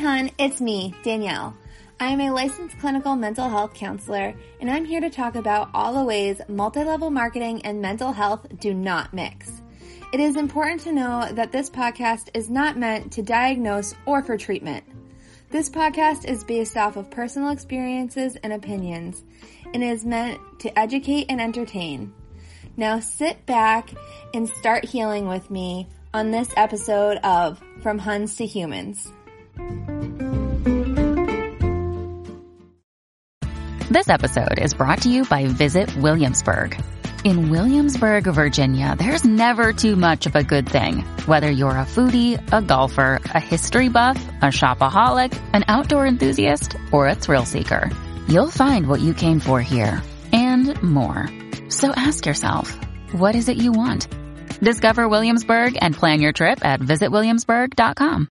hon, it's me, Danielle. I am a licensed clinical mental health counselor, and I'm here to talk about all the ways multi-level marketing and mental health do not mix. It is important to know that this podcast is not meant to diagnose or for treatment. This podcast is based off of personal experiences and opinions, and is meant to educate and entertain. Now sit back and start healing with me on this episode of From Huns to Humans. This episode is brought to you by Visit Williamsburg. In Williamsburg, Virginia, there's never too much of a good thing. Whether you're a foodie, a golfer, a history buff, a shopaholic, an outdoor enthusiast, or a thrill seeker, you'll find what you came for here and more. So ask yourself, what is it you want? Discover Williamsburg and plan your trip at visitwilliamsburg.com.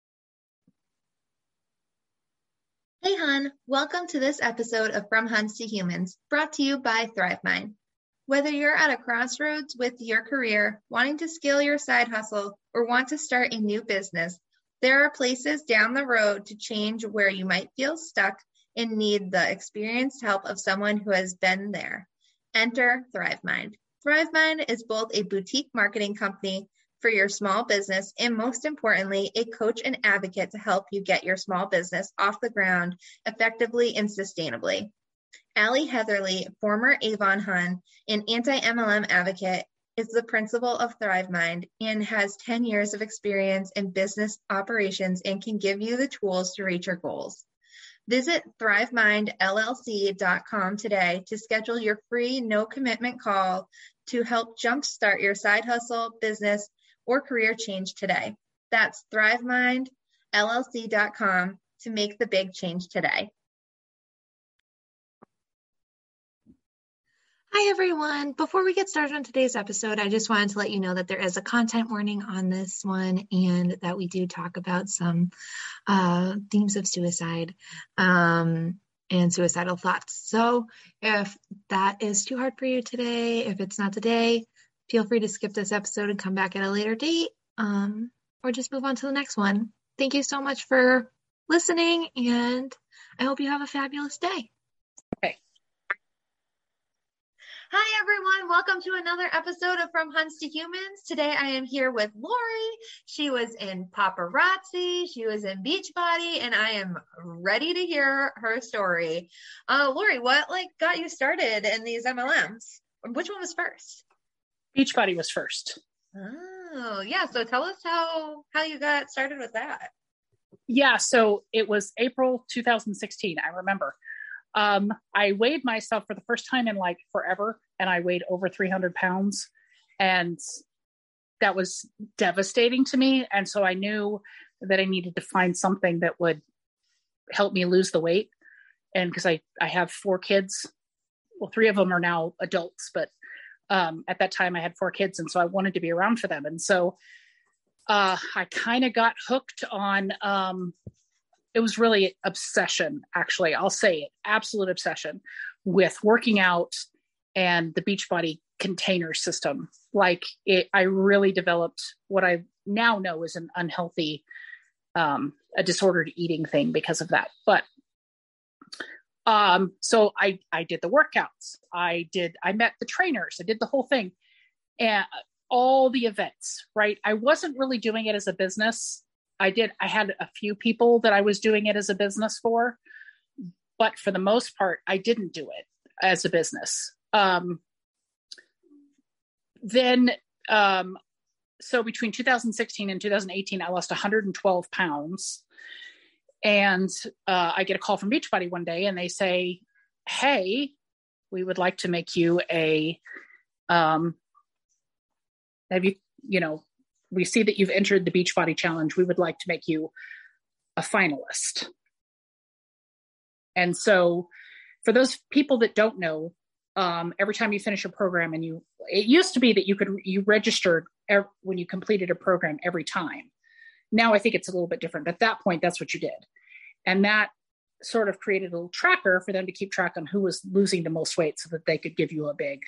Hey hon, welcome to this episode of From Huns to Humans, brought to you by ThriveMind. Whether you're at a crossroads with your career, wanting to scale your side hustle, or want to start a new business, there are places down the road to change where you might feel stuck and need the experienced help of someone who has been there. Enter ThriveMind. ThriveMind is both a boutique marketing company for your small business and, most importantly, a coach and advocate to help you get your small business off the ground effectively and sustainably. Allie Heatherly, former Avon Hun and anti-MLM advocate, is the principal of ThriveMind and has 10 years of experience in business operations and can give you the tools to reach your goals. Visit ThriveMindLLC.com today to schedule your free no-commitment call to help jumpstart your side hustle, business, or career change today. That's ThriveMindLLC.com to make the big change today. Hi, everyone. Before we get started on today's episode, I just wanted to let you know that there is a content warning on this one and that we do talk about some themes of suicide and suicidal thoughts. So if that is too hard for you today, if it's not today, feel free to skip this episode and come back at a later date, or just move on to the next one. Thank you so much for listening, and I hope you have a fabulous day. Okay. Hi, everyone. Welcome to another episode of From Huns to Humans. Today, I am here with Lori. She was in Paparazzi. She was in Beachbody, and I am ready to hear her story. Lori, what got you started in these MLMs? Which one was first? Beachbody was first. Oh, yeah. So tell us how you got started with that. Yeah. So it was April 2016. I remember. I weighed myself for the first time in forever, and I weighed over 300 pounds, and that was devastating to me. And so I knew that I needed to find something that would help me lose the weight. And because I have 4 kids, well, 3 of them are now adults, but at that time I had 4 kids. And so I wanted to be around for them. And so I kind of got hooked on, it was really obsession, actually. I'll say it, absolute obsession with working out and the Beachbody container system. I really developed what I now know is an unhealthy, a disordered eating thing because of that. But so I did the workouts. I met the trainers. I did the whole thing and all the events, right? I wasn't really doing it as a business. I had a few people that I was doing it as a business for, but for the most part, I didn't do it as a business. So between 2016 and 2018, I lost 112 pounds. And I get a call from Beachbody one day, and they say, "Hey, we would like to make you we see that you've entered the Beachbody Challenge. We would like to make you a finalist." And so for those people that don't know, every time you finish a program it used to be that you registered when you completed a program every time. Now I think it's a little bit different, but at that point, that's what you did. And that sort of created a little tracker for them to keep track on who was losing the most weight so that they could give you a big,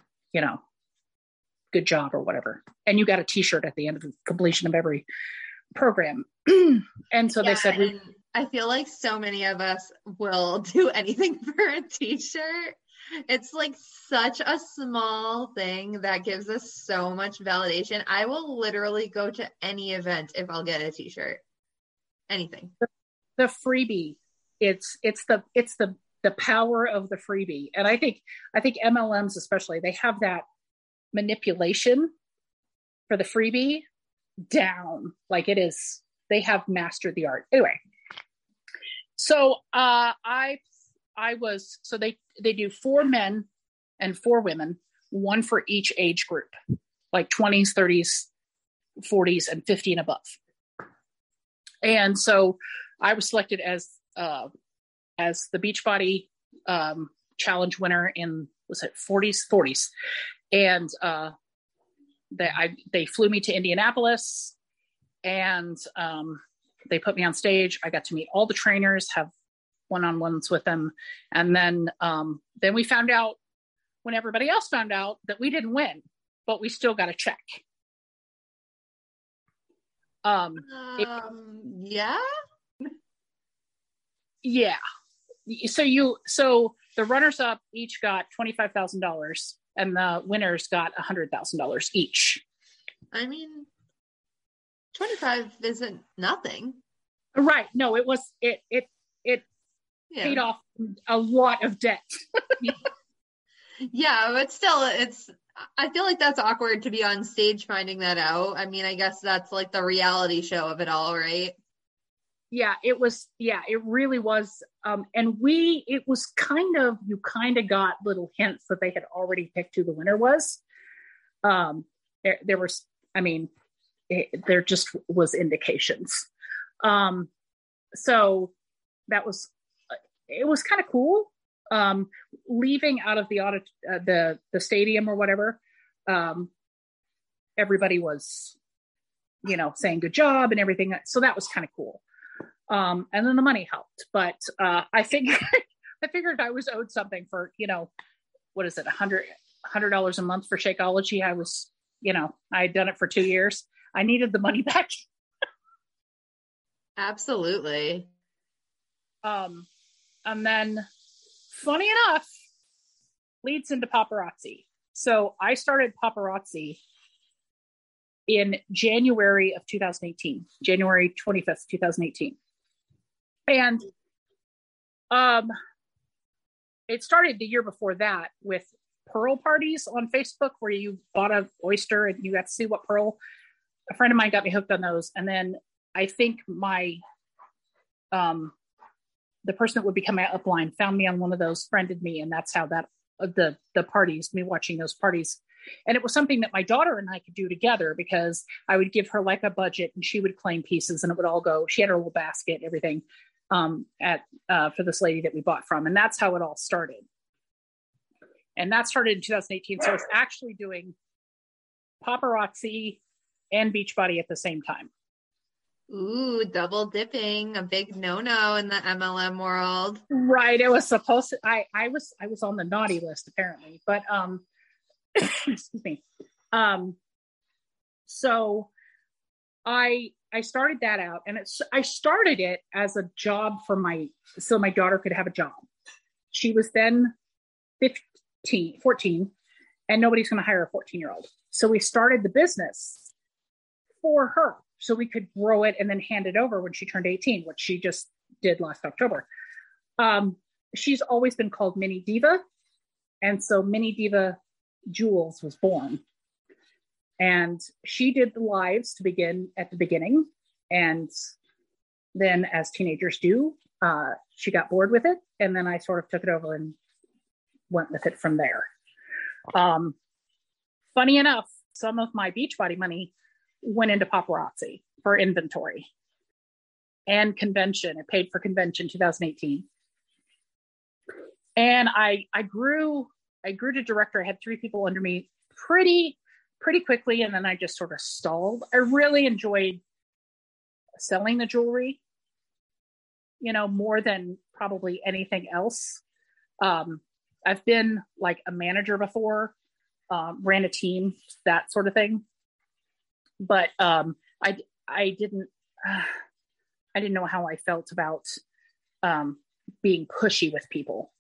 good job or whatever. And you got a t-shirt at the end of the completion of every program. And so they said, I feel like so many of us will do anything for a t-shirt. It's like such a small thing that gives us so much validation. I will literally go to any event if I'll get a t-shirt. Anything. The freebie. It's the power of the freebie. And I think MLMs especially, they have that manipulation for the freebie down. Like it is, they have mastered the art. Anyway. So they do 4 men and 4 women, 1 for each age group, like 20s, 30s, 40s, and 50 and above. And so I was selected as the Beachbody challenge winner in, was it 40s? And they flew me to Indianapolis, and they put me on stage. I got to meet all the trainers, have one-on-ones with them. And then we found out, when everybody else found out, that we didn't win, but we still got a check. Yeah. Yeah. So the runners up each got $25,000 and the winners got $100,000 each. I mean, 25 isn't nothing. Right. No, it paid off a lot of debt. Yeah, but still, I feel like that's awkward to be on stage finding that out. I mean, I guess that's like the reality show of it all, right? Yeah, it really was. And it was you kind of got little hints that they had already picked who the winner was. There was, I mean, there just was indications. So that was, it was kind of cool. Leaving out of the stadium or whatever, everybody was, saying good job and everything. So that was kind of cool. And then the money helped, but I figured I was owed something for, what is it, $100 a month for Shakeology. I was, I had done it for 2 years. I needed the money back. Absolutely. And then, funny enough, leads into paparazzi. So I started paparazzi in January of 2018, January 25th, 2018. And it started the year before that with pearl parties on Facebook, where you bought an oyster and you got to see what pearl. A friend of mine got me hooked on those. And then I think the person that would become my upline found me on one of those, friended me. And that's how the parties, me watching those parties. And it was something that my daughter and I could do together, because I would give her like a budget and she would claim pieces and it would all go, she had her little basket and everything for this lady that we bought from. And that's how it all started. And that started in 2018. So I was actually doing paparazzi and Beachbody at the same time. Ooh, double dipping, a big no-no in the MLM world. Right. It was supposed to, I was on the naughty list apparently, but, excuse me. So I started that out, and I started it as a job so my daughter could have a job. She was then 14, and nobody's going to hire a 14-year-old. So we started the business for her, so we could grow it and then hand it over when she turned 18, which she just did last October. She's always been called Mini Diva. And so Mini Diva Jules was born. And she did the lives to begin at the beginning. And then, as teenagers do, she got bored with it. And then I sort of took it over and went with it from there. Funny enough, some of my Beachbody money went into paparazzi for inventory and convention. I paid for convention 2018. And I grew to director. I had 3 people under me pretty quickly. And then I just sort of stalled. I really enjoyed selling the jewelry, more than probably anything else. I've been like a manager before, ran a team, that sort of thing. But I didn't, I didn't know how I felt about being pushy with people.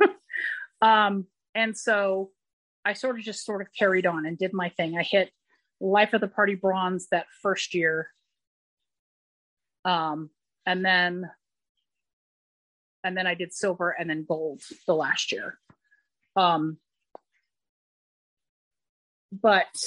And so I sort of carried on and did my thing. I hit Life of the Party bronze that first year. And then I did silver and then gold the last year. But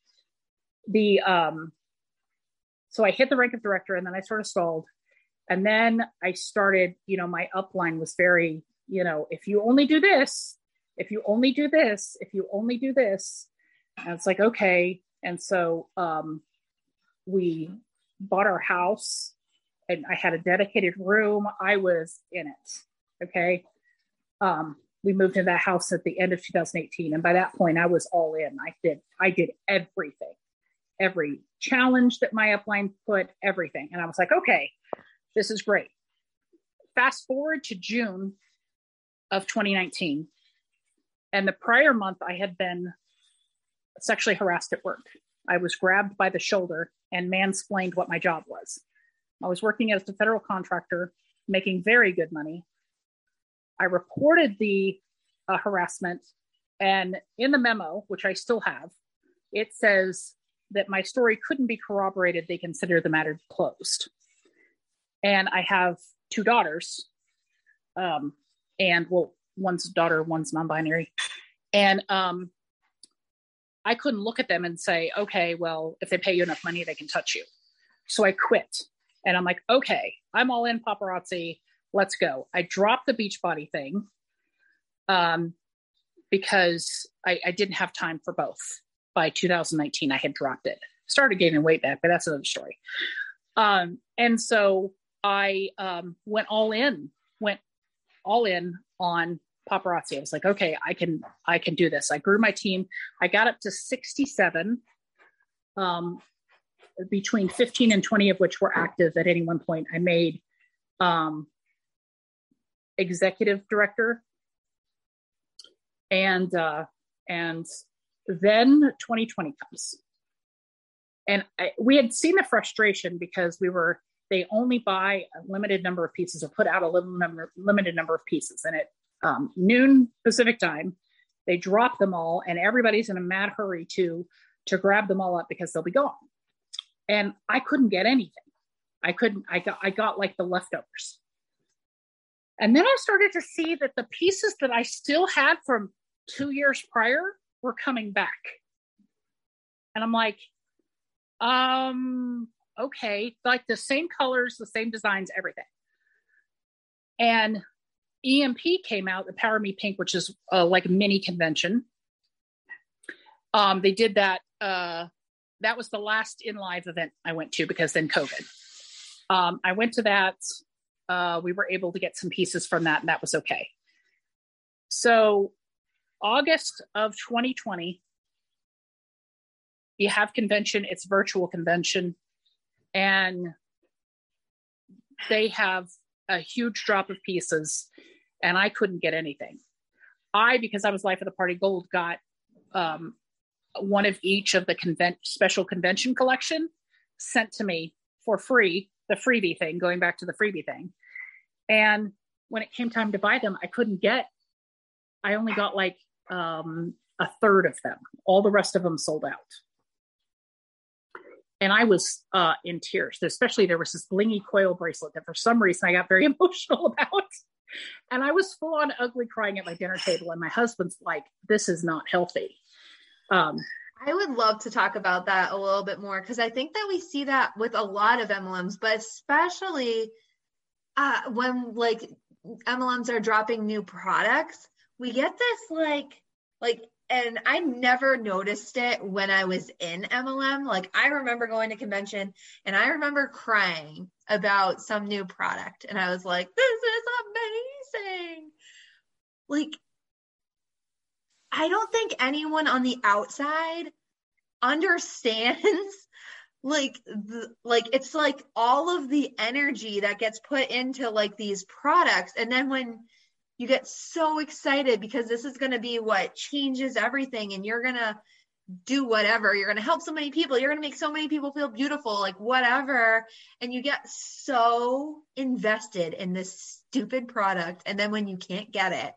so I hit the rank of director, and then I sort of stalled. And then I started, my upline was very, if you only do this, if you only do this, if you only do this. And it's like, okay. And so we bought our house, and I had a dedicated room. I was in it. Okay. We moved into that house at the end of 2018. And by that point I was all in. I did everything, every challenge that my upline put, everything. And I was like, okay, this is great. Fast forward to June of 2019. And the prior month I had been sexually harassed at work. I was grabbed by the shoulder and mansplained what my job was. I was working as a federal contractor, making very good money. I reported the harassment, and in the memo, which I still have, it says that my story couldn't be corroborated. They consider the matter closed. And I have 2 daughters, and one's a daughter, one's non-binary. And I couldn't look at them and say, okay, well, if they pay you enough money, they can touch you. So I quit. And I'm like, okay, I'm all in paparazzi. Let's go. I dropped the Beachbody thing because I didn't have time for both. By 2019, I had dropped it. Started gaining weight back, but that's another story. And so I went all in on paparazzi. I was like, okay, I can do this. I grew my team. I got up to 67, between 15 and 20 of which were active at any one point. I made executive director, and then 2020 comes, and we had seen the frustration because they only buy a limited number of pieces, or put out a limited number of pieces, and at noon Pacific time they drop them all, and everybody's in a mad hurry to grab them all up because they'll be gone. And I couldn't get anything. I got like the leftovers. And then I started to see that the pieces that I still had from 2 years prior were coming back. And I'm like, okay, like the same colors, the same designs, everything. And EMP came out, the Power Me Pink, which is like a mini convention. They did that. That was the last in live event I went to, because then COVID. I went to that. We were able to get some pieces from that, and that was okay. So August of 2020, you have convention. It's virtual convention, and they have a huge drop of pieces, and I couldn't get anything. Because I was Life of the Party Gold, got one of each of the special convention collection sent to me for free, the freebie thing, going back to the freebie thing. And when it came time to buy them, I only got like a third of them. All the rest of them sold out. And I was in tears. Especially there was this blingy coil bracelet that for some reason I got very emotional about. And I was full on ugly crying at my dinner table. And my husband's like, this is not healthy. I would love to talk about that a little bit more, because I think that we see that with a lot of MLMs, but especially when like MLMs are dropping new products, we get this like, and I never noticed it when I was in MLM. Like I remember going to convention and I remember crying about some new product, and I was like, this is amazing. Like, I don't think anyone on the outside understands like it's like all of the energy that gets put into like these products. And then when you get so excited because this is going to be what changes everything, and you're going to do whatever. You're going to help so many people. You're going to make so many people feel beautiful, like whatever. And you get so invested in this stupid product. And then when you can't get it.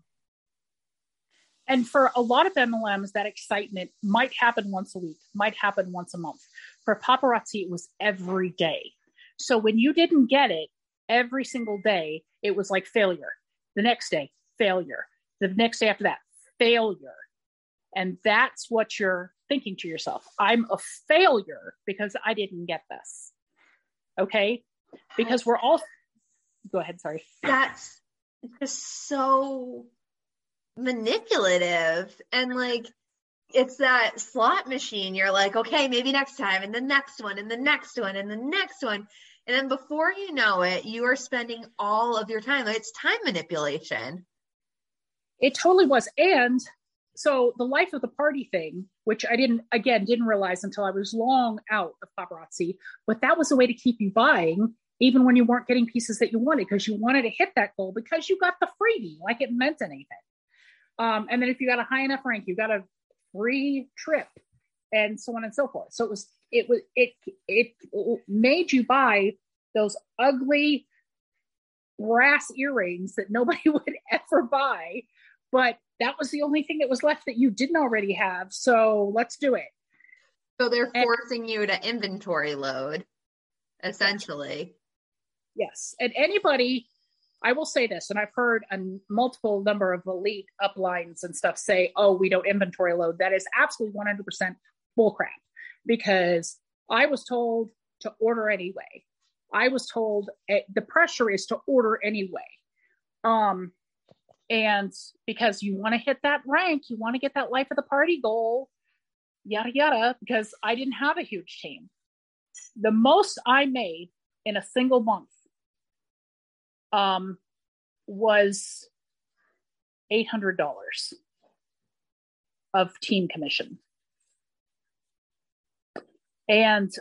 And for a lot of MLMs, that excitement might happen once a week, might happen once a month. For paparazzi, it was every day. So when you didn't get it every single day, it was like failure. The next day, failure. The next day after that, failure. And that's what you're thinking to yourself. I'm a failure because I didn't get this. Okay? Because we're all... Go ahead, sorry. That's just so manipulative. And like, it's that slot machine. You're like, okay, maybe next time, and the next one, and the next one, and the next one. And then before you know it, you are spending all of your time. Like, it's time manipulation. It totally was. And so the life of the party thing, which I didn't realize until I was long out of paparazzi, but that was a way to keep you buying even when you weren't getting pieces that you wanted, because you wanted to hit that goal because you got the freebie, like it meant anything. And then if you got a high enough rank, you got a free trip and so on and so forth. So it made you buy those ugly brass earrings that nobody would ever buy, but that was the only thing that was left that you didn't already have. So let's do it. So they're forcing you to inventory load, essentially. Yes. And anybody, I will say this, and I've heard a multiple number of elite uplines and stuff say, oh, we don't inventory load. That is absolutely 100% bullcrap, because I was told to order anyway. I was told the pressure is to order anyway. And because you want to hit that rank, you want to get that life of the party goal, yada, yada, because I didn't have a huge team. The most I made in a single month was $800 of team commission. And,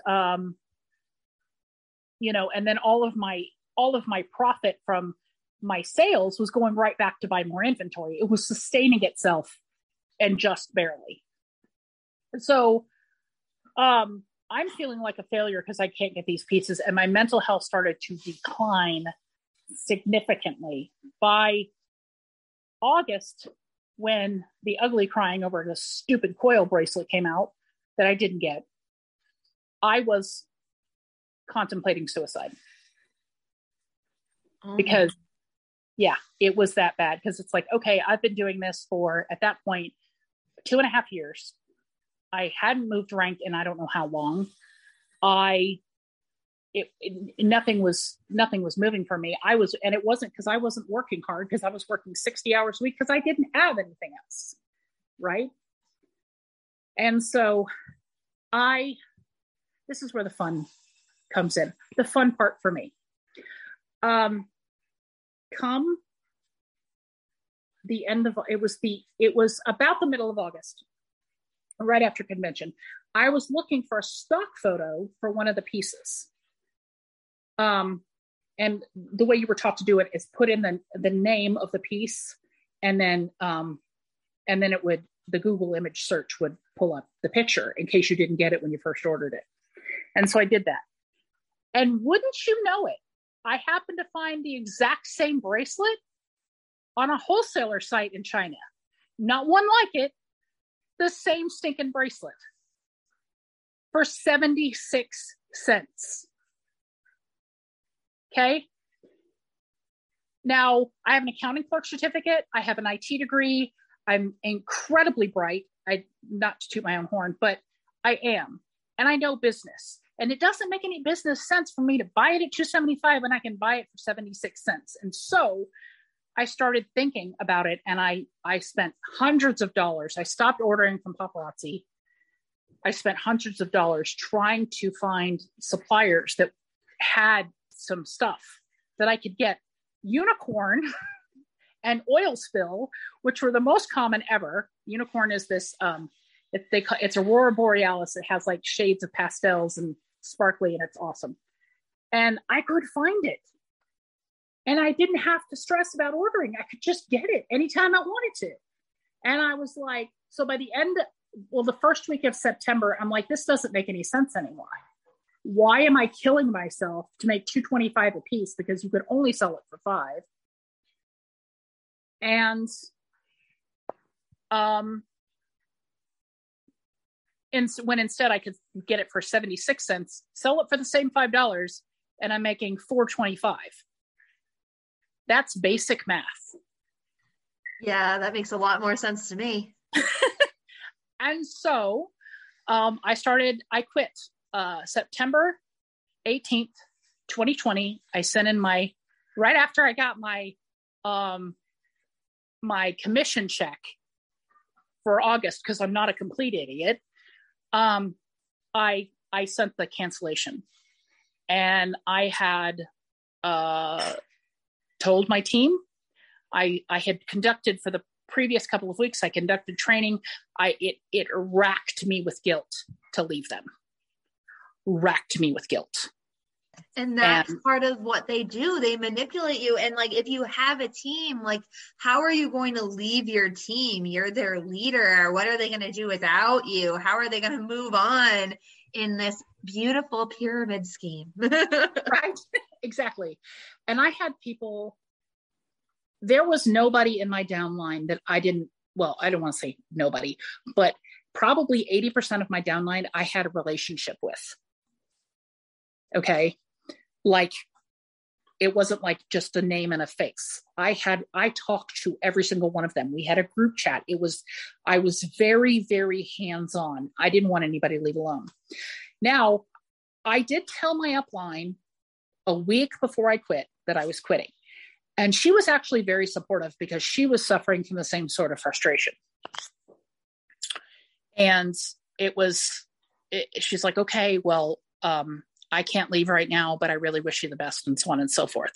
and then all of my profit from my sales was going right back to buy more inventory. It was sustaining itself, and just barely. So, I'm feeling like a failure because I can't get these pieces, and my mental health started to decline significantly. By August, when the ugly crying over the stupid coil bracelet came out that I didn't get, I was contemplating suicide. Because it was that bad. Because it's like, okay, I've been doing this for, at that point, 2.5 years. I hadn't moved rank in I don't know how long. Nothing was moving for me. And it wasn't because I wasn't working hard, because I was working 60 hours a week because I didn't have anything else. Right. And so this is where the fun comes in. The fun part for me. Come the end of, it was about the middle of August, right after convention. I was looking for a stock photo for one of the pieces. And the way you were taught to do it is put in the name of the piece, and then the Google image search would pull up the picture in case you didn't get it when you first ordered it. And so I did that. And wouldn't you know it, I happened to find the exact same bracelet on a wholesaler site in China. Not one like it, the same stinking bracelet for 76 cents. Okay. Now, I have an accounting clerk certificate. I have an IT degree. I'm incredibly bright. Not to toot my own horn, but I am. And I know business. And it doesn't make any business sense for me to buy it at $275 when I can buy it for 76 cents. And so I started thinking about it, and I spent hundreds of dollars. I stopped ordering from paparazzi. I spent hundreds of dollars trying to find suppliers that had some stuff that I could get. Unicorn and oil spill, which were the most common ever. Unicorn is this, it's Aurora Borealis. It has like shades of pastels and sparkly, and it's awesome. And I could find it. And I didn't have to stress about ordering. I could just get it anytime I wanted to. And I was like, so by the end well, the first week of September, I'm like, this doesn't make any sense anymore. Why am I killing myself to make $2.25 a piece because you could only sell it for $5? And when instead I could get it for 76 cents, sell it for the same $5, and I'm making $4.25. That's basic math. Yeah, that makes a lot more sense to me. And so I quit September 18th, 2020. I sent in right after I got my commission check for August, because I'm not a complete idiot. I sent the cancellation, and I had told my team. I had conducted for the previous couple of weeks. I conducted training. It racked me with guilt to leave them. Racked me with guilt. And that's part of what they do. They manipulate you. And like, if you have a team, like, how are you going to leave your team? You're their leader. What are they going to do without you? How are they going to move on in this beautiful pyramid scheme? Right. Exactly. And I had people, there was nobody in my downline that I don't want to say nobody, but probably 80% of my downline I had a relationship with. Okay. Like, it wasn't like just a name and a face. I talked to every single one of them. We had a group chat. I was very, very hands-on. I didn't want anybody to leave alone. Now, I did tell my upline a week before I quit that I was quitting. And she was actually very supportive because she was suffering from the same sort of frustration. And she's like, okay, well, I can't leave right now, but I really wish you the best, and so on and so forth.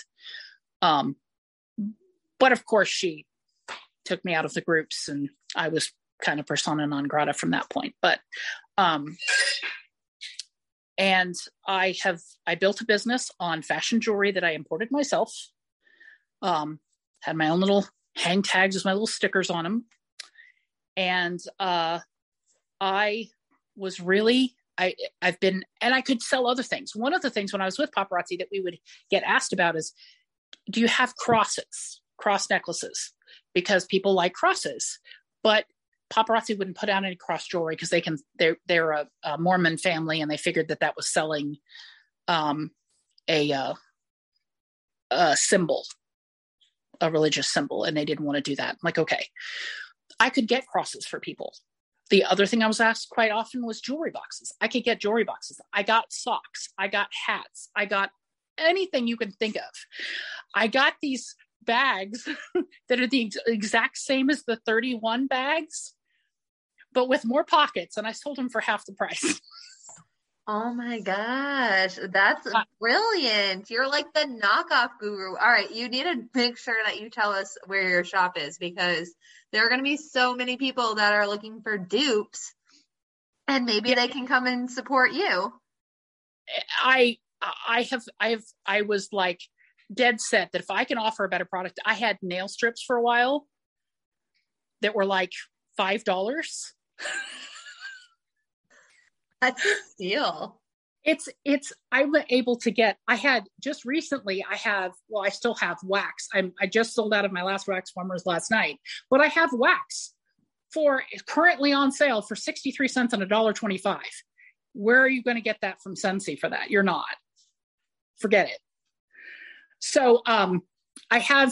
But of course, she took me out of the groups, and I was kind of persona non grata from that point. But, and I built a business on fashion jewelry that I imported myself. Had my own little hang tags with my little stickers on them. And I was really, I've been, and I could sell other things. One of the things when I was with Paparazzi that we would get asked about is, do you have cross necklaces? Because people like crosses, but Paparazzi wouldn't put out any cross jewelry because they're a Mormon family, and they figured that was selling a symbol, a religious symbol, and they didn't want to do that. I'm like, okay, I could get crosses for people. The other thing I was asked quite often was jewelry boxes. I could get jewelry boxes. I got socks. I got hats. I got anything you can think of. I got these bags that are the exact same as the 31 bags, but with more pockets, and I sold them for half the price. Oh my gosh, that's brilliant. You're like the knockoff guru. All right, you need to make sure that you tell us where your shop is, because there are going to be so many people that are looking for dupes, and maybe they can come and support you. I was like dead set that if I can offer a better product. I had nail strips for a while that were like $5. That's a steal. I was able to get, I still have wax. I just sold out of my last wax warmers last night, but I have wax currently on sale for 63 cents and $1.25. Where are you going to get that from Scentsy for that? You're not. Forget it. So, I have,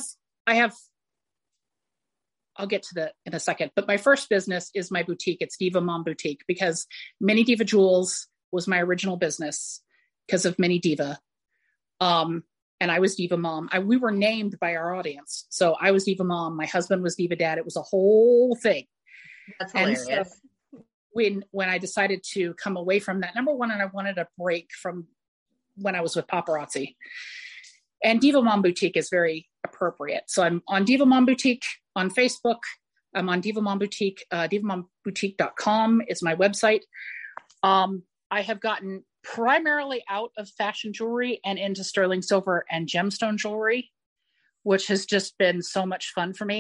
I'll get to in a second, but my first business is my boutique. It's Diva Mom Boutique, because Mini Diva Jewels was my original business because of Mini Diva. And I was Diva Mom. We were named by our audience. So I was Diva Mom. My husband was Diva Dad. It was a whole thing. That's hilarious. And so when I decided to come away from that, number one, and I wanted a break from when I was with Paparazzi, and Diva Mom Boutique is very appropriate. So I'm on Diva Mom Boutique on Facebook. I'm on Diva Mom Boutique. DivaMomBoutique.com is my website. I have gotten primarily out of fashion jewelry and into sterling silver and gemstone jewelry, which has just been so much fun for me.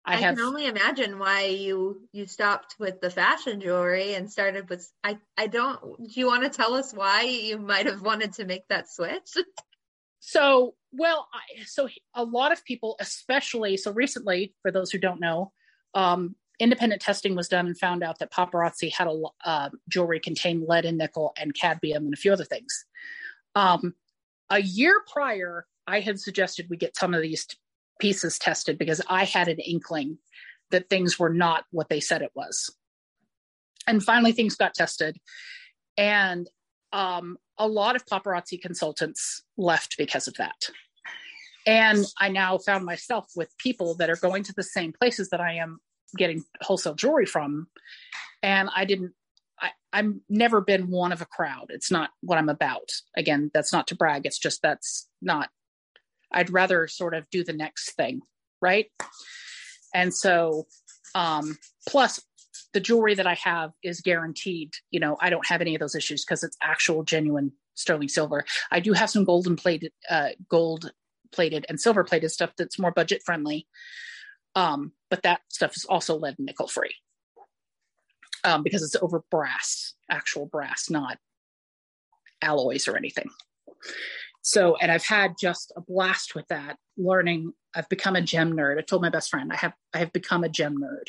I can only imagine why you stopped with the fashion jewelry and started with, do you want to tell us why you might have wanted to make that switch? So a lot of people, especially, so recently, for those who don't know, independent testing was done and found out that Paparazzi had jewelry contained lead and nickel and cadmium and a few other things. A year prior, I had suggested we get some of these pieces tested because I had an inkling that things were not what they said it was. And finally things got tested, and a lot of Paparazzi consultants left because of that. And I now found myself with people that are going to the same places that I am getting wholesale jewelry from. And I've never been one of a crowd. It's not what I'm about. Again, that's not to brag. It's just, I'd rather sort of do the next thing. Right. And so, plus the jewelry that I have is guaranteed, I don't have any of those issues because it's actual genuine sterling silver. I do have some gold plated and silver plated stuff that's more budget friendly. But that stuff is also lead and nickel free. Because it's over actual brass, not alloys or anything. So, and I've had just a blast with that, learning. I've become a gem nerd. I told my best friend, I have become a gem nerd.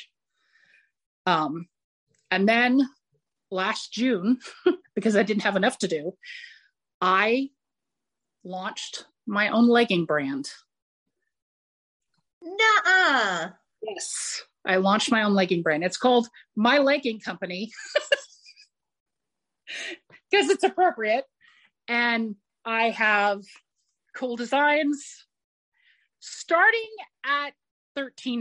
And then last June, because I didn't have enough to do, I launched my own legging brand. Nuh-uh. Yes. I launched my own legging brand. It's called My Legging Company because it's appropriate. And I have cool designs starting at $13.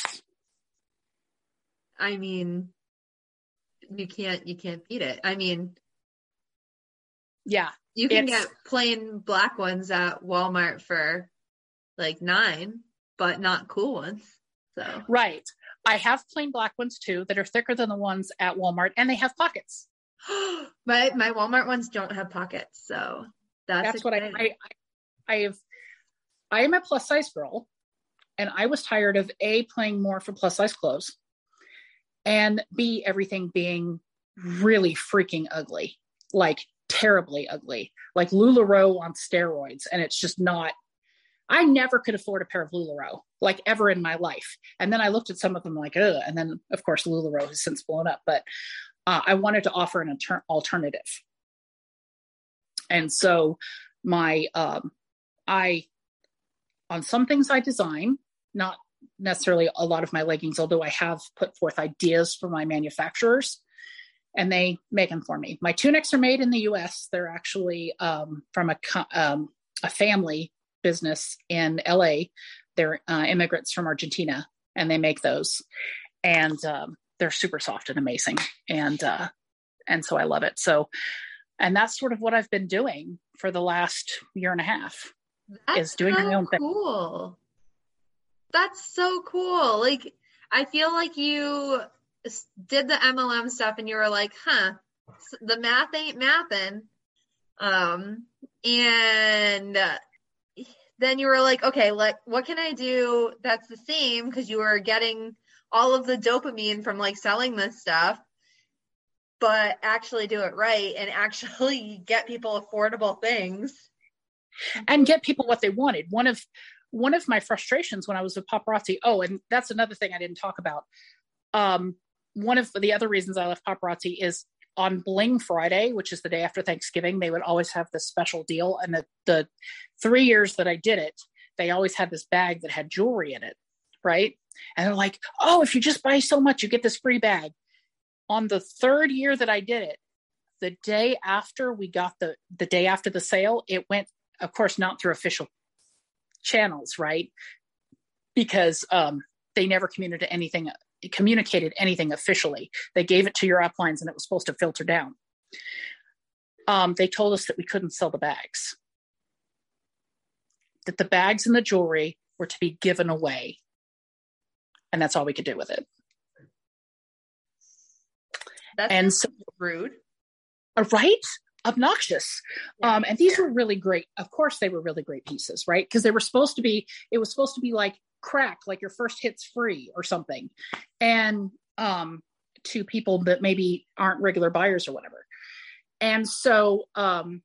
I mean, you can't beat it. I mean, yeah, you can get plain black ones at Walmart for like $9, but not cool ones. So right. I have plain black ones too that are thicker than the ones at Walmart, and they have pockets. My Walmart ones don't have pockets, so that's what I am a plus size girl, and I was tired of A, paying more for plus size clothes, and B, everything being really freaking ugly, like terribly ugly, like LuLaRoe on steroids, and it's just not. I never could afford a pair of LuLaRoe, like ever in my life. And then I looked at some of them like, ugh. And then, of course, LuLaRoe has since blown up. But I wanted to offer an alternative. And so on some things I design, not necessarily a lot of my leggings, although I have put forth ideas for my manufacturers, and they make them for me. My tunics are made in the U.S. They're actually from a family business in LA. They're immigrants from Argentina, and they make those, and they're super soft and amazing. And so I love it. So, and that's sort of what I've been doing for the last year and a half. That's is doing so my own thing. Cool. That's so cool. Like, I feel like you did the MLM stuff and you were like, the math ain't mathin'. And then you were like, okay, what can I do that's the same? Because you were getting all of the dopamine from like selling this stuff, but actually do it right and actually get people affordable things. And get people what they wanted. One of my frustrations when I was with Paparazzi, and that's another thing I didn't talk about. One of the other reasons I left Paparazzi is on Bling Friday, which is the day after Thanksgiving, they would always have this special deal. And the 3 years that I did it, they always had this bag that had jewelry in it, right? And they're like, oh, if you just buy so much, you get this free bag. On the third year that I did it, the day after we got the day after the sale, it went, of course, not through official channels, right? Because they never communicated anything officially. They gave it to your uplines and it was supposed to filter down. They told us that we couldn't sell the bags, that the bags and the jewelry were to be given away, and that's all we could do with it. That's so rude, right? Obnoxious. Yeah. And these were really great. Of course, they were really great pieces, right? Because it was supposed to be like crack, like your first hit's free or something. And, to people that maybe aren't regular buyers or whatever. And so, and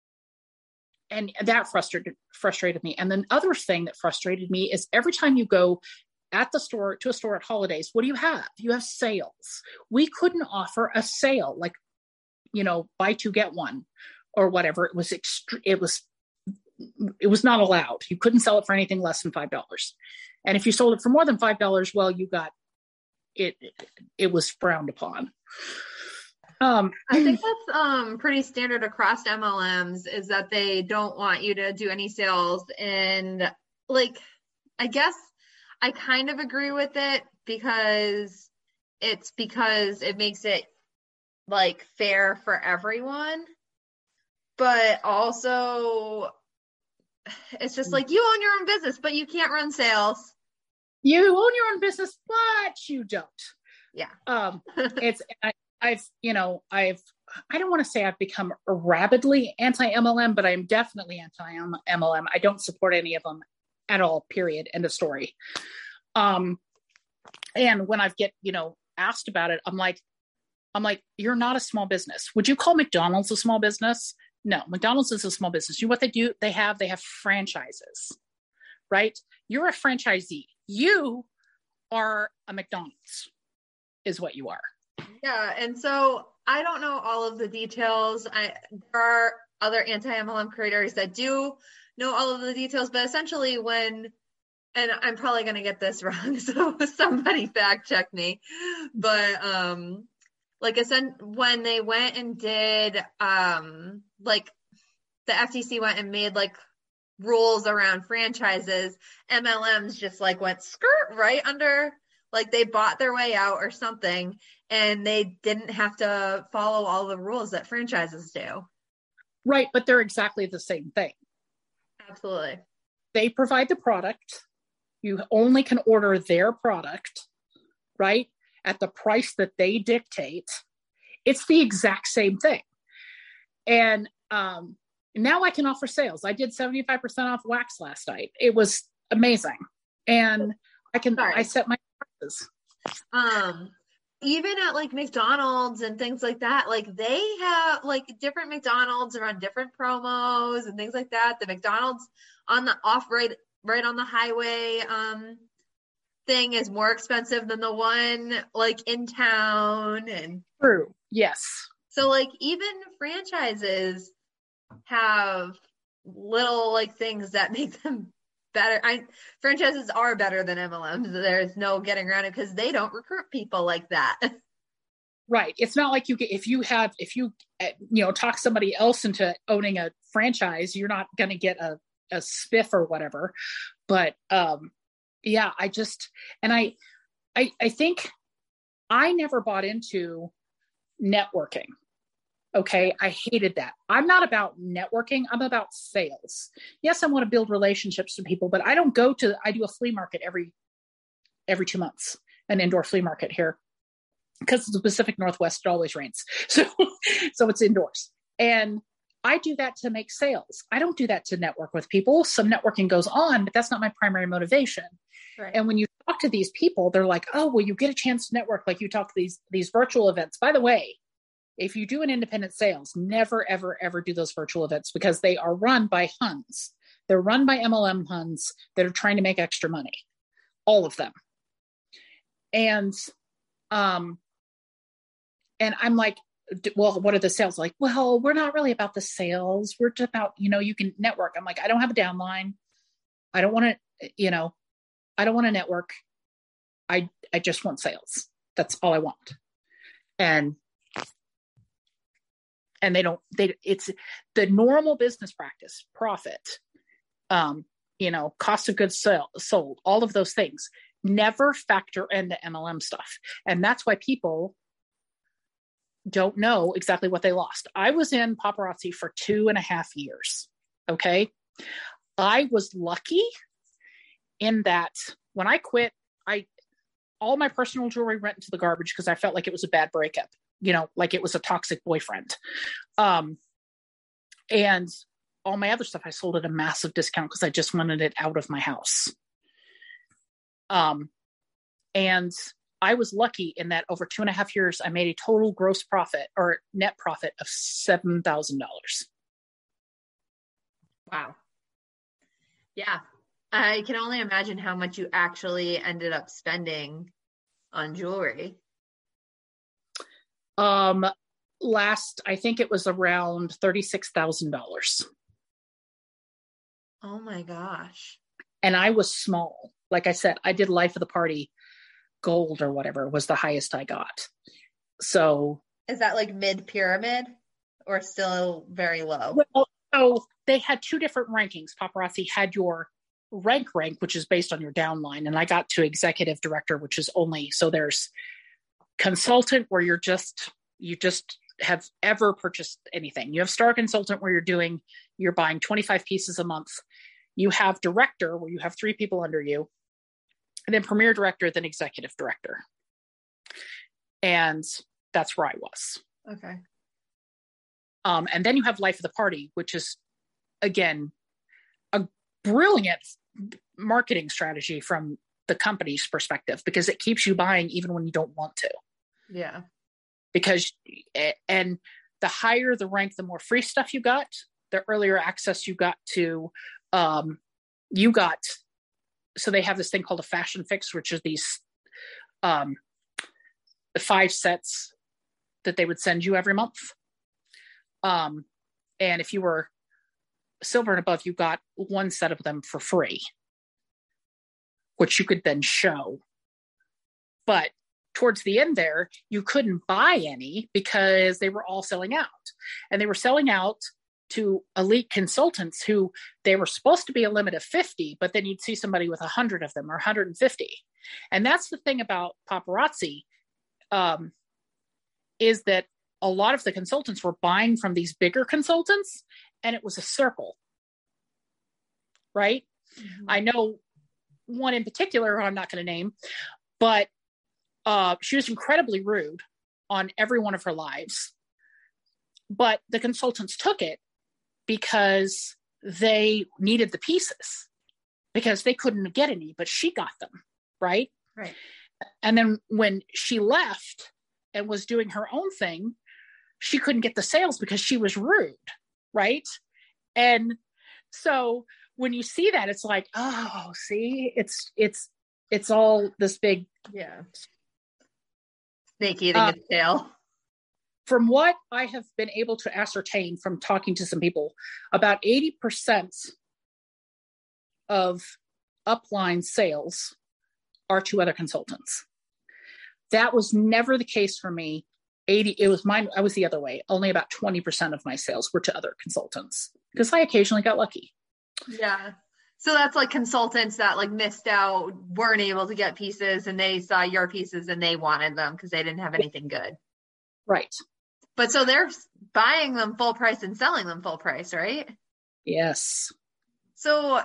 that frustrated me. And then other thing that frustrated me is every time you go to a store at holidays, what do you have? You have sales. We couldn't offer a sale, like, buy two, get one or whatever. It was not allowed. You couldn't sell it for anything less than $5. And if you sold it for more than $5, well, you got it was frowned upon. I think that's pretty standard across MLMs, is that they don't want you to do any sales. And like, I guess I kind of agree with it because it makes it like fair for everyone. But also it's just like, you own your own business, but you can't run sales. You own your own business, but you don't. Yeah. I don't want to say I've become rabidly anti-MLM, but I'm definitely anti-MLM. I don't support any of them at all, period. End of story. And when I get, asked about it, I'm like, you're not a small business. Would you call McDonald's a small business? No, McDonald's is a small business. You know what they do? They have franchises, right? You're a franchisee. You are a McDonald's, is what you are. Yeah. And so I don't know all of the details. There are other anti-MLM creators that do know all of the details, but essentially and I'm probably going to get this wrong, so somebody fact check me, but when they went and did like the FTC went and made like rules around franchises, MLMs just like went skirt right under, like they bought their way out or something, and they didn't have to follow all the rules that franchises do. Right, but they're exactly the same thing. Absolutely. They provide the product. You only can order their product, right, at the price that they dictate. It's the exact same thing. And now I can offer sales. I did 75% off wax last night. It was amazing. And I set my prices. Even at like McDonald's and things like that, like they have like different McDonald's run different promos and things like that. The McDonald's on the right on the highway thing is more expensive than the one like in town. And true. Yes. So like even franchises have little like things that make them better. Franchises are better than MLMs. There's no getting around it because they don't recruit people like that. Right. It's not like if you talk somebody else into owning a franchise, you're not going to get a spiff or whatever. But yeah, I think I never bought into networking. Okay. I hated that. I'm not about networking. I'm about sales. Yes, I want to build relationships with people, but I don't I do a flea market every 2 months, an indoor flea market here, because it's the Pacific Northwest. It always rains. So it's indoors. And I do that to make sales. I don't do that to network with people. Some networking goes on, but that's not my primary motivation. Right. And when you talk to these people, they're like, oh, well, you get a chance to network. Like you talk to these virtual events. By the way, if you do an independent sales, never, ever, ever do those virtual events because they are run by Huns. They're run by MLM Huns that are trying to make extra money. All of them. And I'm like, well, what are the sales? Like, well, we're not really about the sales. We're just about, you can network. I'm like, I don't have a downline. I don't want to, I don't want to network. I just want sales. That's all I want. And it's the normal business practice, profit, cost of goods sold, all of those things never factor into MLM stuff. And that's why people don't know exactly what they lost. I was in paparazzi for 2.5 years. Okay. I was lucky in that when I quit, all my personal jewelry went into the garbage because I felt like it was a bad breakup, like it was a toxic boyfriend. And all my other stuff, I sold at a massive discount because I just wanted it out of my house. And I was lucky in that over 2.5 years, I made a total gross profit or net profit of $7,000. Wow. Yeah. I can only imagine how much you actually ended up spending on jewelry. I think it was around $36,000. Oh my gosh. And I was small. Like I said, I did life of the party gold or whatever was the highest I got. So is that like mid pyramid or still very low? Well, so they had two different rankings. Paparazzi had your rank, which is based on your downline. And I got to executive director, which is only, so there's consultant where you just have ever purchased anything. You have star consultant where you're buying 25 pieces a month. You have director where you have 3 people under you, and then premier director, then executive director. And that's where I was. Okay. And then you have life of the party, which is, again, a brilliant marketing strategy from the company's perspective, because it keeps you buying even when you don't want to. Yeah. And the higher the rank, the more free stuff you got, the earlier access you got to, so they have this thing called a fashion fix, which are these 5 sets that they would send you every month. And if you were silver and above, you got 1 set of them for free, which you could then show. But towards the end there, you couldn't buy any because they were all selling out. And they were selling out to elite consultants who they were supposed to be a limit of 50, but then you'd see somebody with 100 of them or 150. And that's the thing about paparazzi, is that a lot of the consultants were buying from these bigger consultants, and it was a circle, right? Mm-hmm. I know one in particular, I'm not going to name, but she was incredibly rude on every one of her lives. But the consultants took it because they needed the pieces, because they couldn't get any, but she got them, right? Right. And then when she left and was doing her own thing, she couldn't get the sales because she was rude, right? And so when you see that, it's like, oh, see, it's all this big, snake eating its tail. From what I have been able to ascertain from talking to some people, about 80% of upline sales are to other consultants. That was never the case for me. It was mine. I was the other way. Only about 20% of my sales were to other consultants because I occasionally got lucky. Yeah. So that's like consultants that like missed out, weren't able to get pieces, and they saw your pieces and they wanted them because they didn't have anything good. Right. But so they're buying them full price and selling them full price, right? Yes. So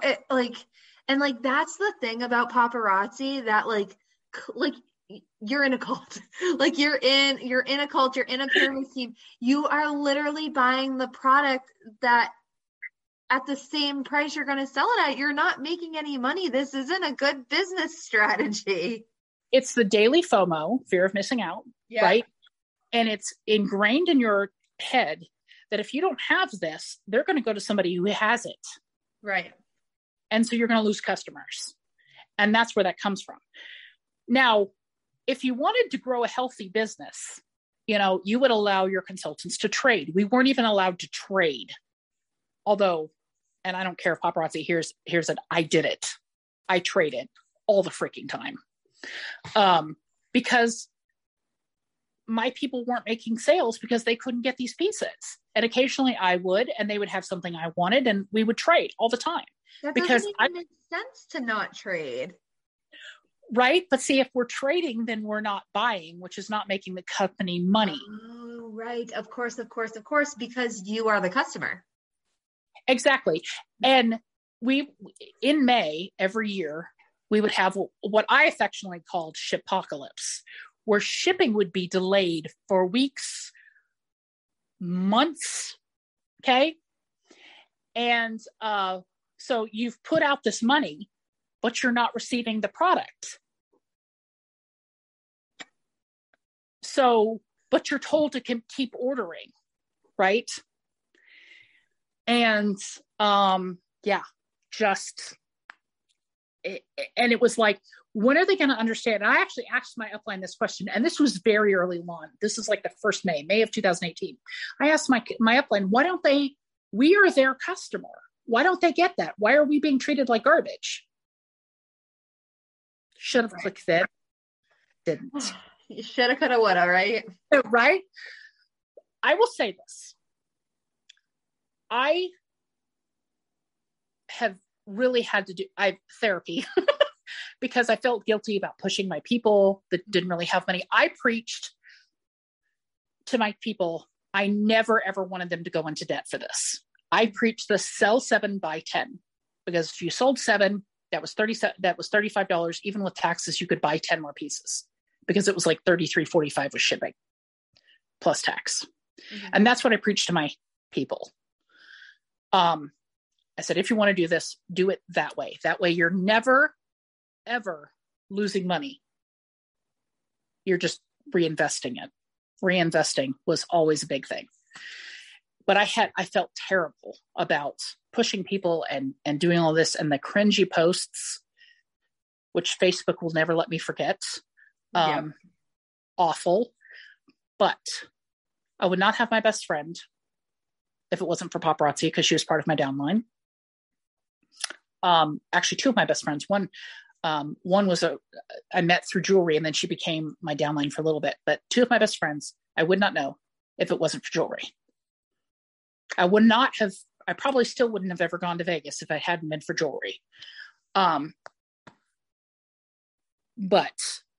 that's the thing about paparazzi, that like you're in a cult, like you're in a cult, you're in a pyramid scheme. You are literally buying the product that at the same price you're going to sell it at. You're not making any money. This isn't a good business strategy. It's the daily FOMO, fear of missing out, right? And it's ingrained in your head that if you don't have this, they're going to go to somebody who has it. Right. And so you're going to lose customers. And that's where that comes from. Now, if you wanted to grow a healthy business, you would allow your consultants to trade. We weren't even allowed to trade. Although, and I don't care if paparazzi hears it, I did it. I traded all the freaking time. Because my people weren't making sales because they couldn't get these pieces. And occasionally I would, and they would have something I wanted, and we would trade all the time. That doesn't even make sense to not trade. Right. But see, if we're trading, then we're not buying, which is not making the company money. Oh, right. Of course, because you are the customer. Exactly. And in May every year, we would have what I affectionately called Shipocalypse, where shipping would be delayed for weeks, months. Okay. And so you've put out this money but you're not receiving the product. So, but you're told to keep ordering, right? And and it was like, when are they going to understand? And I actually asked my upline this question, and this was very early on. This is like the first May of 2018. I asked my upline, we are their customer. Why don't they get that? Why are we being treated like garbage? Should have clicked that. Didn't. You shoulda, coulda, woulda, right? Right? I will say this. I have really had to do therapy because I felt guilty about pushing my people that didn't really have money. I preached to my people, I never ever wanted them to go into debt for this. I preached the sell 7, buy 10, because if you sold 7, that was $35. Even with taxes, you could buy 10 more pieces, because it was like $33.45 with shipping plus tax. Mm-hmm. And that's what I preached to my people. I said, if you want to do this, do it that way. That way you're never, ever losing money. You're just reinvesting it. Reinvesting was always a big thing. But I felt terrible about pushing people and doing all this, and the cringy posts, which Facebook will never let me forget. Awful. But I would not have my best friend if it wasn't for paparazzi, because she was part of my downline. Actually, 2 of my best friends. One was I met through jewelry, and then she became my downline for a little bit. But 2 of my best friends, I would not know if it wasn't for jewelry. I probably still wouldn't have ever gone to Vegas if I hadn't been for jewelry. But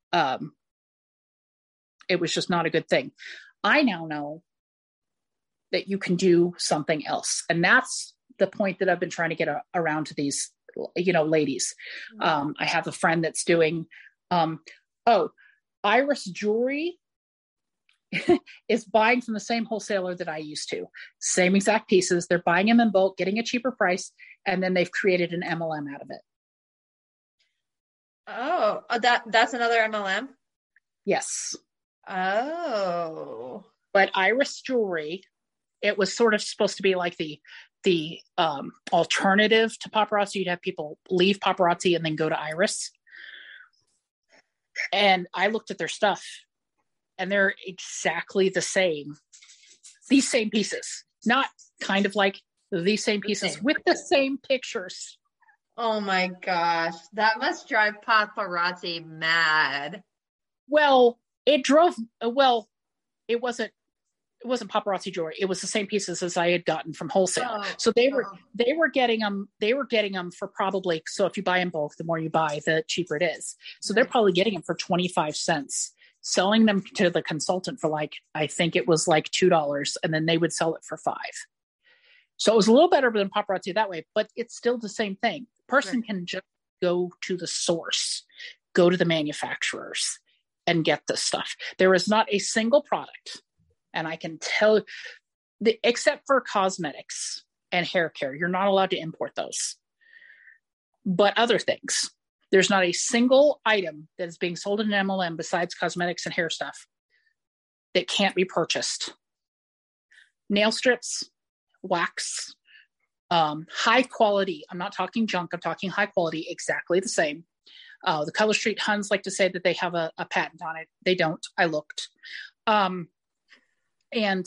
it was just not a good thing. I now know that you can do something else. And that's the point that I've been trying to get around to these, ladies. I have a friend that's doing, Iris Jewelry is buying from the same wholesaler that I used to. Same exact pieces. They're buying them in bulk, getting a cheaper price, and then they've created an MLM out of it. Oh, that's another MLM? Yes. Oh. But Iris Jewelry, it was sort of supposed to be like the alternative to paparazzi. You'd have people leave paparazzi and then go to Iris. And I looked at their stuff, and they're exactly the same. These same pieces, not kind of like these same pieces with the same pictures. Oh my gosh. That must drive paparazzi mad. Well, it wasn't paparazzi jewelry. It was the same pieces as I had gotten from wholesale. So they were getting them for probably, so if you buy in bulk, the more you buy, the cheaper it is. So they're probably getting them for 25 cents, selling them to the consultant for I think it was like $2, and then they would sell it for $5. So it was a little better than paparazzi that way, but it's still the same thing. Person can just go to the source, go to the manufacturers and get this stuff. There is not a single product. And I can tell, except for cosmetics and hair care, you're not allowed to import those. But other things, there's not a single item that is being sold in an MLM besides cosmetics and hair stuff that can't be purchased. Nail strips, wax, high quality. I'm not talking junk. I'm talking high quality, exactly the same. The Color Street Huns like to say that they have a patent on it. They don't. I looked. And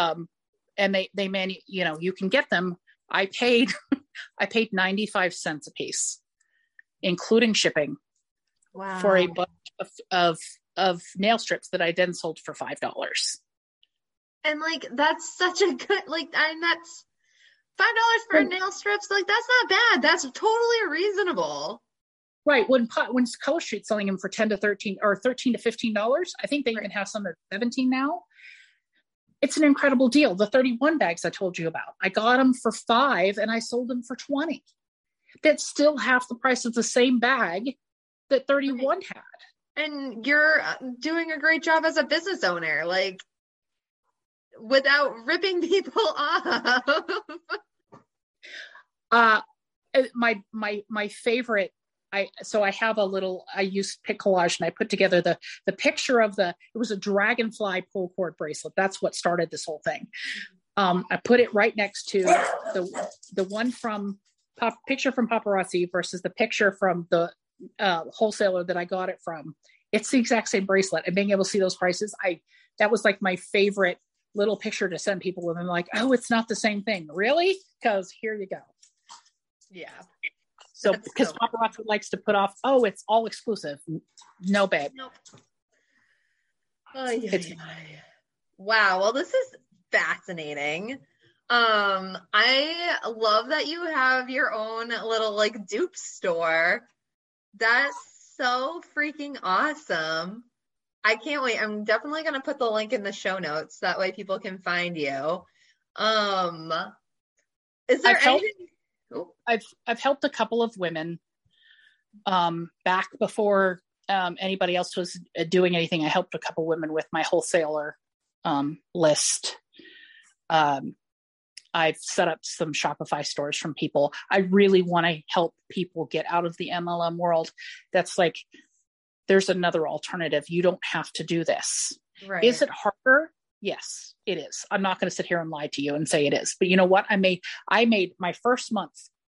they you can get them. I paid 95 cents a piece, including shipping. Wow. For a bunch of nail strips that I then sold for $5. And that's such a good, that's $5 for nail strips. That's not bad. That's totally reasonable. Right. When Color Street's selling them for $10 to $13 or $13 to $15, I think they even have some at $17 now. It's an incredible deal. The 31 bags I told you about, I got them for $5 and I sold them for $20. That's still half the price of the same bag that 31 had. And you're doing a great job as a business owner, without ripping people off. My favorite I have I use Pic Collage, and I put together the picture of it was a dragonfly pull cord bracelet. That's what started this whole thing. I put it right next to the one from picture from Paparazzi versus the picture from the wholesaler that I got it from. It's the exact same bracelet, and being able to see those prices, that was like my favorite little picture to send people with. I'm like, oh, it's not the same thing. Really? Because here you go. Yeah. So because Paparazzi likes to put off, oh, it's all exclusive. No, babe. Nope. Oh, yeah. Wow. Well, this is fascinating. I love that you have your own little like dupe store. That's so freaking awesome. I can't wait. I'm definitely going to put the link in the show notes. That way people can find you. Is there anything? I've helped a couple of women back before anybody else was doing anything. I helped a couple of women with my wholesaler list. I've set up some Shopify stores from people. I really want to help people get out of the MLM world. That's like, there's another alternative. You don't have to do this. Right. Is it harder? Yes, it is. I'm not going to sit here and lie to you and say it is. But you know what? I made my first month,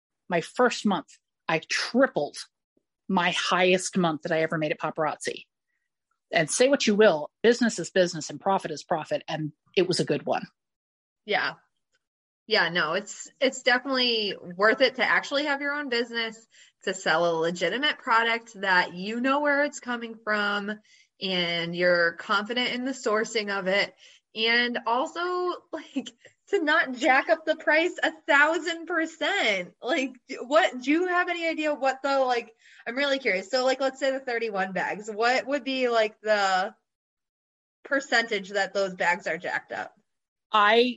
I tripled my highest month that I ever made at Paparazzi. And say what you will, business is business and profit is profit. And it was a good one. Yeah. Yeah, no, it's definitely worth it to actually have your own business, to sell a legitimate product that you know where it's coming from and you're confident in the sourcing of it. And also like to not jack up the price 1,000%. Like what, do you have any idea what I'm really curious. So like, let's say the 31 bags, what would be like the percentage that those bags are jacked up? I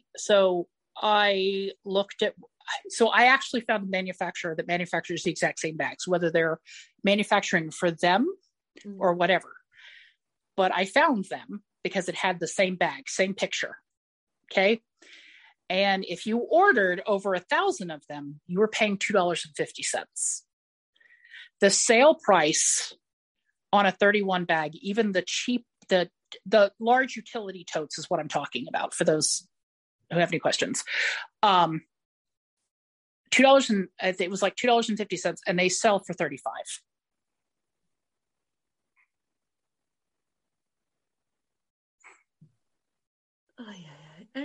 actually found a manufacturer that manufactures the exact same bags, whether they're manufacturing for them or whatever. But I found them because it had the same bag, same picture. Okay. And if you ordered over 1,000 of them, you were paying $2.50. The sale price on a 31 bag, even the cheap, the large utility totes is what I'm talking about for those who have any questions. $2, and it was like $2.50, and they sell for $35. Oh yeah.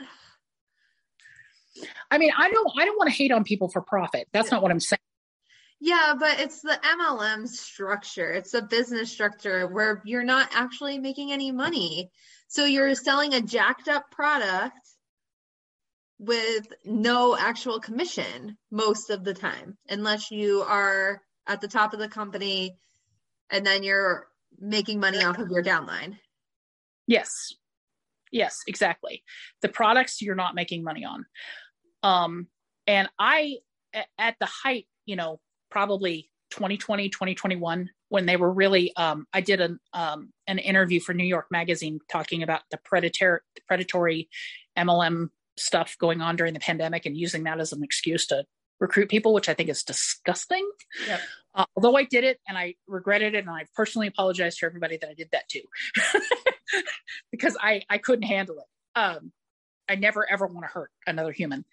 I mean, I don't want to hate on people for profit. That's not what I'm saying. Yeah, but it's the MLM structure. It's a business structure where you're not actually making any money. So you're selling a jacked up product with no actual commission most of the time, unless you are at the top of the company and then you're making money off of your downline. Yes, exactly. The products you're not making money on. And I, at the height, probably 2020, 2021, when they were really, I did an interview for New York Magazine talking about the predatory MLM stuff going on during the pandemic and using that as an excuse to recruit people, which I think is disgusting. Yep. Although I did it and I regretted it, and I personally apologized to everybody that I did that too, because I couldn't handle it. I never ever want to hurt another human.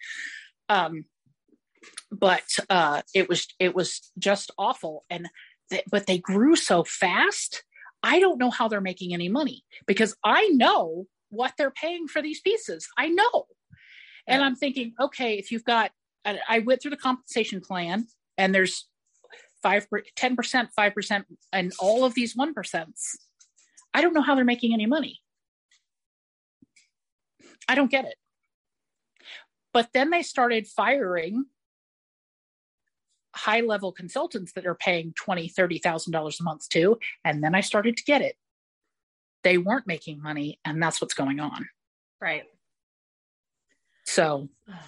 But it was just awful. But they grew so fast. I don't know how they're making any money, because I know what they're paying for these pieces. I know. And I'm thinking, okay, if you've got, I went through the compensation plan, and there's 10%, 5%, and all of these 1%. I don't know how they're making any money. I don't get it. But then they started firing high-level consultants that are paying $20,000, $30,000 a month too. And then I started to get it. They weren't making money, and that's what's going on. Right. So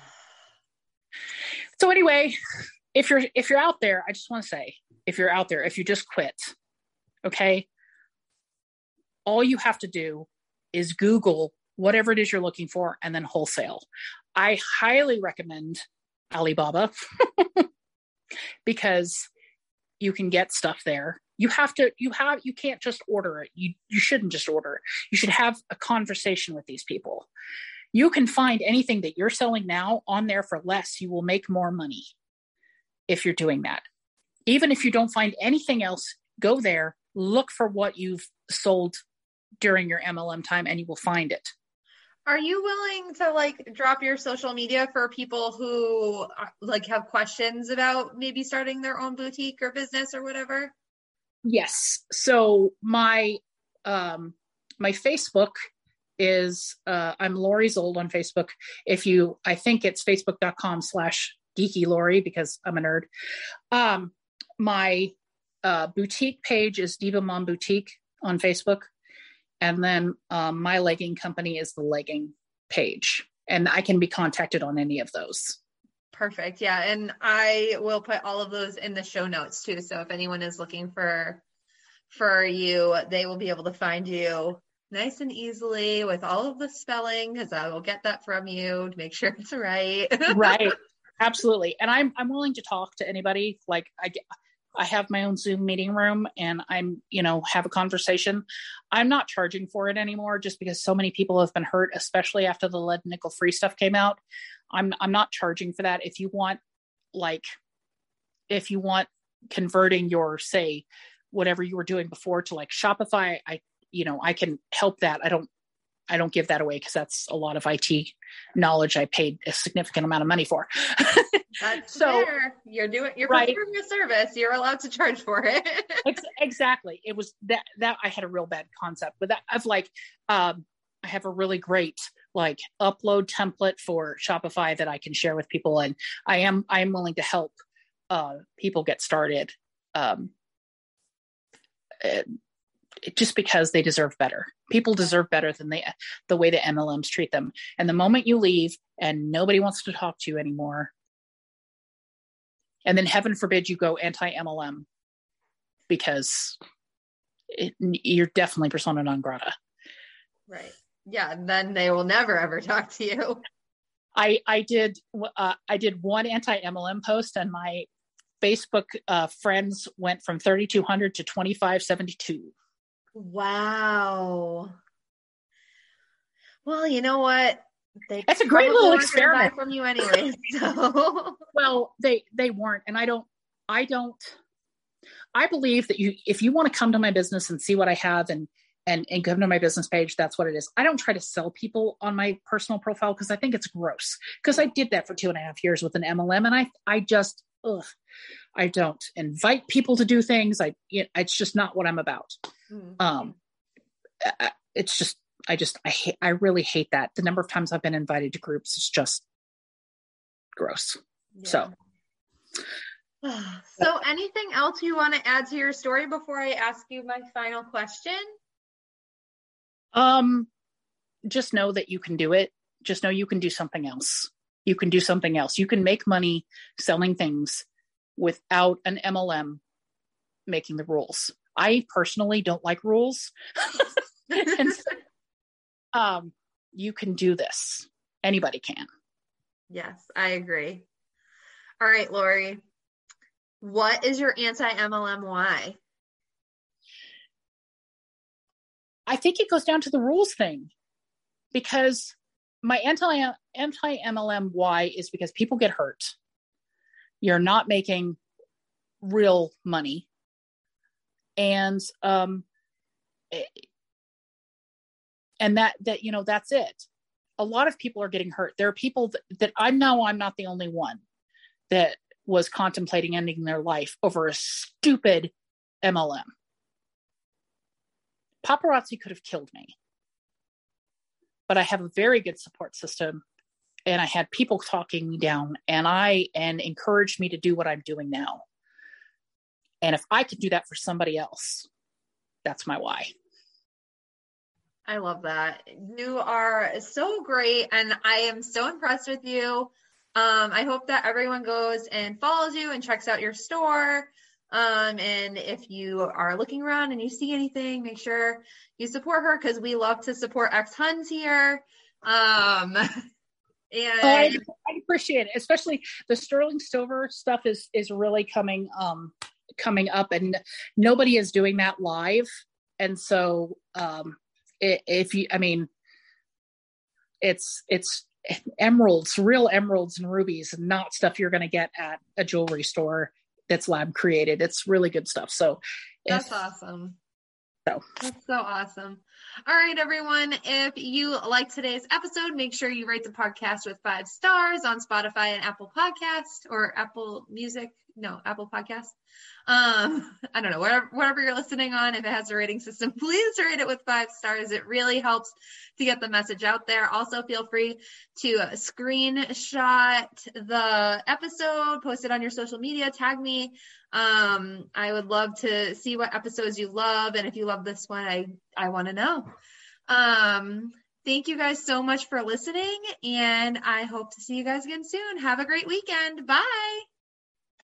anyway, if you're out there, I just want to say, if you're out there, if you just quit, okay, all you have to do is Google whatever it is you're looking for and then wholesale. I highly recommend Alibaba because you can get stuff there. You can't just order it. You shouldn't just order it. You should have a conversation with these people. You can find anything that you're selling now on there for less. You will make more money if you're doing that. Even if you don't find anything else, go there, look for what you've sold during your MLM time, and you will find it. Are you willing to like drop your social media for people who like have questions about maybe starting their own boutique or business or whatever? Yes. So my Facebook is I'm Lori Zold on Facebook. I think it's facebook.com/geeky Lori because I'm a nerd. My boutique page is Diva Mom Boutique on Facebook. And then my legging company is the legging page. And I can be contacted on any of those. Perfect. Yeah. And I will put all of those in the show notes too. So if anyone is looking for you, they will be able to find you nice and easily with all of the spelling, because I will get that from you to make sure it's right. Right. Absolutely. And I'm willing to talk to anybody. Like I have my own Zoom meeting room and have a conversation. I'm not charging for it anymore just because so many people have been hurt, especially after the lead nickel free stuff came out. I'm not charging for that. If you want converting your, say, whatever you were doing before to like Shopify, I can help that. I don't give that away because that's a lot of IT knowledge I paid a significant amount of money for. That's fair. You're right. Performing a service. You're allowed to charge for it. Exactly. It was that I had a real bad concept with that. I have a really great like upload template for Shopify that I can share with people, and I am willing to help people get started. Just because they deserve better. People deserve better than the way the MLMs treat them. And the moment you leave and nobody wants to talk to you anymore, and then heaven forbid you go anti-MLM because you're definitely persona non grata. Right. Yeah. Then they will never, ever talk to you. I did one anti-MLM post and my Facebook friends went from 3,200 to 2,572. Wow. Well, you know what? That's a great little experiment from you anyway. So. Well, they weren't, and I believe that if you want to come to my business and see what I have and come to my business page, that's what it is. I don't try to sell people on my personal profile because I think it's gross. Because I did that for 2.5 years with an MLM, and I don't invite people to do things. It's just not what I'm about. Mm-hmm. It's just, I really hate that. The number of times I've been invited to groups is just gross. Yeah. So anything else you want to add to your story before I ask you my final question? Just know that you can do it. Just know you can do something else. You can do something else. You can make money selling things without an MLM making the rules. I personally don't like rules. And so, you can do this. Anybody can. Yes, I agree. All right, Lori. What is your anti-MLM why? I think it goes down to the rules thing, because my anti-MLM why is because people get hurt. You're not making real money. And that's it. A lot of people are getting hurt. There are people that I'm not the only one that was contemplating ending their life over a stupid MLM. Paparazzi could have killed me, but I have a very good support system, and I had people talking me down and encouraged me to do what I'm doing now. And if I could do that for somebody else, that's my why. I love that. You are so great, and I am so impressed with you. I hope that everyone goes and follows you and checks out your store. And if you are looking around and you see anything, make sure you support her, because we love to support ex-Huns here. And I appreciate it, especially the sterling silver stuff is really coming coming up, and nobody is doing that live. And so it's emeralds, real emeralds and rubies, and not stuff you're going to get at a jewelry store that's lab created. It's really good stuff. So that's awesome. So that's so awesome. All right, everyone. If you like today's episode, make sure you rate the podcast with 5 stars on Spotify and Apple Podcast or Apple Music. No, Apple Podcast. I don't know, whatever you're listening on, if it has a rating system, please rate it with 5 stars. It really helps to get the message out there. Also, feel free to screenshot the episode, post it on your social media, tag me. I would love to see what episodes you love. And if you love this one, I want to know. Thank you guys so much for listening, and I hope to see you guys again soon. Have a great weekend. Bye.